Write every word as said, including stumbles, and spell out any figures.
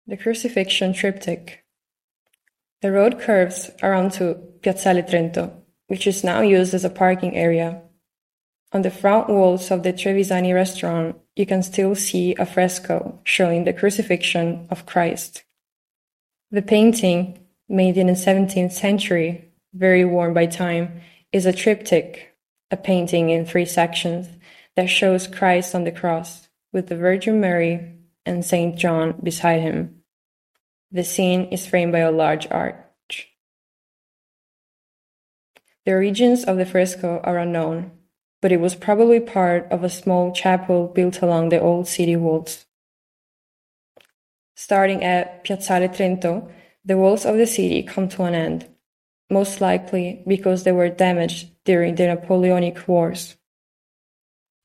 The Crucifixion Triptych. The road curves around to Piazzale Trento, which is now used as a parking area. On the front walls of the Trevisani restaurant, you can still see a fresco showing the crucifixion of Christ. The painting, made in the seventeenth century, very worn by time, is a triptych, a painting in three sections that shows Christ on the cross, with the Virgin Mary and Saint John beside him. The scene is framed by a large arch. The origins of the fresco are unknown, but it was probably part of a small chapel built along the old city walls. Starting at Piazzale Trento, the walls of the city come to an end, most likely because they were damaged during the Napoleonic Wars.